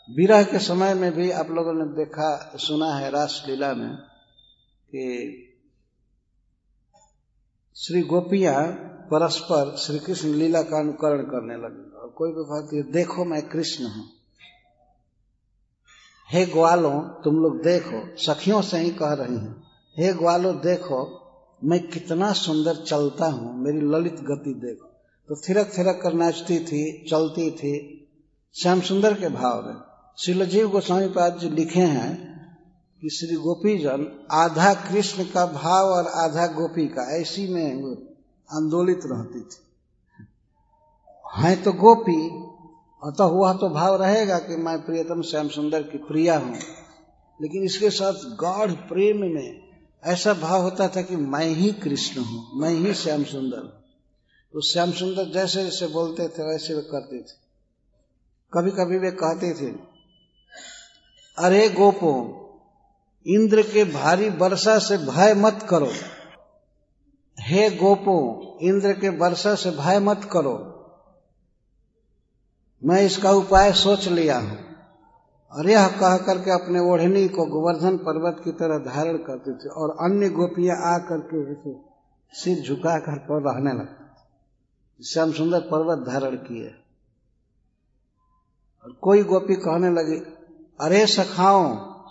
विरह के समय में भी आप लोगों ने देखा सुना है रास लीला में कि श्री गोपियां परस्पर श्री कृष्ण लीला का अनुकरण करने लगी और कोई भी कहती है देखो मैं कृष्ण हूं, हे ग्वालों तुम लोग देखो, सखियों से ही कह रही हैं, हे ग्वालों देखो मैं कितना सुंदर चलता हूं, मेरी ललित गति देखो। तो थिरक थिरक कर नाचती थी, चलती थी श्याम सुंदर के भाव में। श्रील जीव गोस्वामी पाद जी लिखे हैं कि श्री गोपीजन आधा कृष्ण का भाव और आधा गोपी का ऐसी में आंदोलित रहती थी। है तो गोपी, अतः वह तो भाव रहेगा कि मैं प्रियतम श्याम सुंदर की प्रिया हूं, लेकिन इसके साथ गाढ़ प्रेम में ऐसा भाव होता था कि मैं ही कृष्ण हूं, मैं ही श्याम सुंदर हूं। तो श्याम सुंदर जैसे जैसे बोलते थे वैसे वे करते थे। कभी कभी वे कहते थे, अरे गोपो इंद्र के भारी वर्षा से भय मत करो, हे गोपो इंद्र के वर्षा से भय मत करो, मैं इसका उपाय सोच लिया हूं। और यह कह करके अपने ओढ़नी को गोवर्धन पर्वत की तरह धारण करते थे और अन्य गोपियां आ करके ऐसे सिर झुका करके रहने लगते। श्याम सुंदर पर्वत धारण किए और कोई गोपी कहने लगी, अरे सखाओं,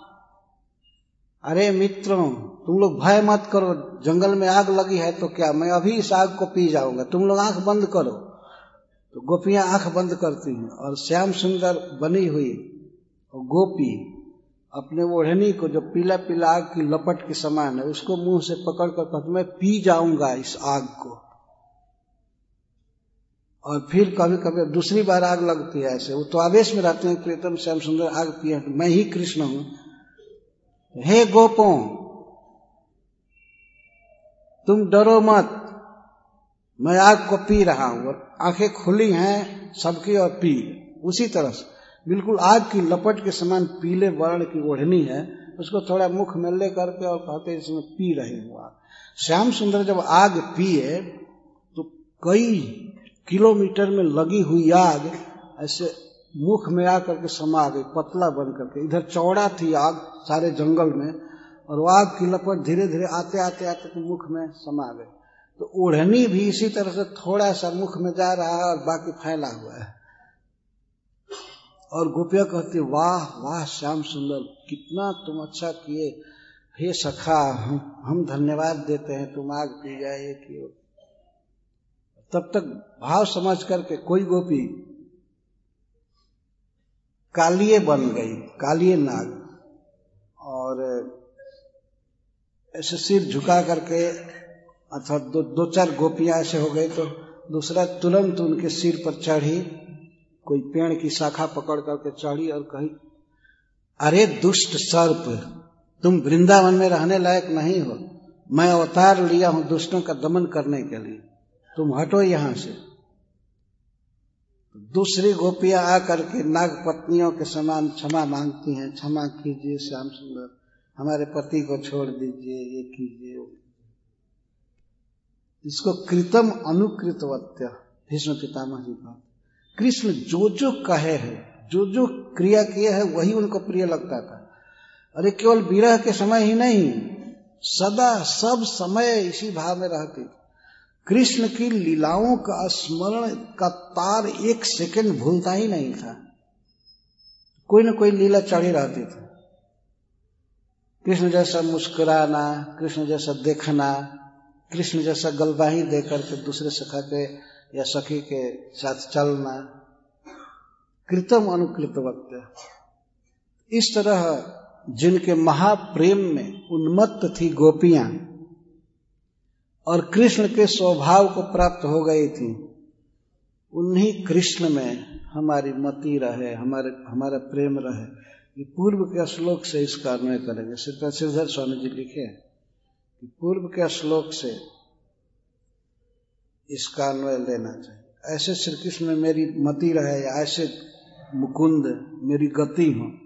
अरे मित्रों, तुम लोग भय मत करो, जंगल में आग लगी है तो क्या, मैं अभी इस आग को पी जाऊंगा, तुम लोग आंख बंद करो। तो गोपियां आंख बंद करती हैं और श्याम सुंदर बनी हुई और गोपी अपने ओढ़नी को जो पीला पीला आग की लपट के समान है उसको मुंह से पकड़ कर कहते मैं पी जाऊंगा इस आग को। और फिर कभी कभी दूसरी बार आग लगती है ऐसे, वो तो आवेश में रहते हैं, प्रीतम श्याम सुंदर आग पिए, मैं ही कृष्ण हूं, हे गोपों तुम डरो मत, मैं आग को पी रहा हूं। और आंखें खुली हैं सबकी और पी, उसी तरह से बिल्कुल आग की लपट के समान पीले वर्ण की ओढ़नी है, उसको थोड़ा मुख में ले करके और कहते इसमें पी रहे हो आग। श्याम सुंदर जब आग पिए तो कई किलोमीटर में लगी हुई आग ऐसे मुख में आकर के समा गई, पतला बन करके। इधर चौड़ा थी आग सारे जंगल में और वो आग की लपट धीरे धीरे आते आते आते तो मुख में समा गई। तो ओढ़नी भी इसी तरह से थोड़ा सा मुख में जा रहा है और बाकी फैला हुआ है। और गोपियां कहती वाह वाह श्याम सुंदर, कितना तुम अच्छा किए, हे सखा हम धन्यवाद देते हैं, तुम आग पी जाए कि। तब तक भाव समझ करके कोई गोपी कालिये बन गई, कालिये नाग, और ऐसे सिर झुका करके अथवा दो चार गोपियां ऐसे हो गई तो दूसरा तुरंत उनके सिर पर चढ़ी, कोई पेड़ की शाखा पकड़ करके चढ़ी और कही, अरे दुष्ट सर्प, तुम वृंदावन में रहने लायक नहीं हो, मैं अवतार लिया हूं दुष्टों का दमन करने के लिए, तुम हटो यहां से। दूसरी गोपियां आकर के नाग पत्नियों के समान क्षमा मांगती हैं, क्षमा कीजिए श्याम सुंदर, हमारे पति को छोड़ दीजिए, ये कीजिए। इसको कृतम अनुकृतवत्य भीष्म पितामह जी का, कृष्ण जो जो कहे है, जो जो क्रिया किए है वही उनको प्रिय लगता था। अरे केवल विरह के समय ही नहीं, सदा सब समय इसी भाव में रहते थे। कृष्ण की लीलाओं का स्मरण का तार एक सेकंड भूलता ही नहीं था, कोई न कोई लीला चढ़ी रहती थी। कृष्ण जैसा मुस्कुराना, कृष्ण जैसा देखना, कृष्ण जैसा गलबाही देकर के दूसरे सखा के या सखी के साथ चलना, कृतम अनुकृतवत्य। इस तरह जिनके महाप्रेम में उन्मत्त थी गोपियां और कृष्ण के स्वभाव को प्राप्त हो गई थी, उन्हीं कृष्ण में हमारी मति रहे, हमारा प्रेम रहे। ये पूर्व के श्लोक से इसका अन्वय करेंगे। श्रीधर स्वामी जी लिखे हैं कि पूर्व के श्लोक से इसका अन्वय लेना चाहिए। ऐसे श्री कृष्ण में मेरी मति रहे, ऐसे मुकुंद मेरी गति हो।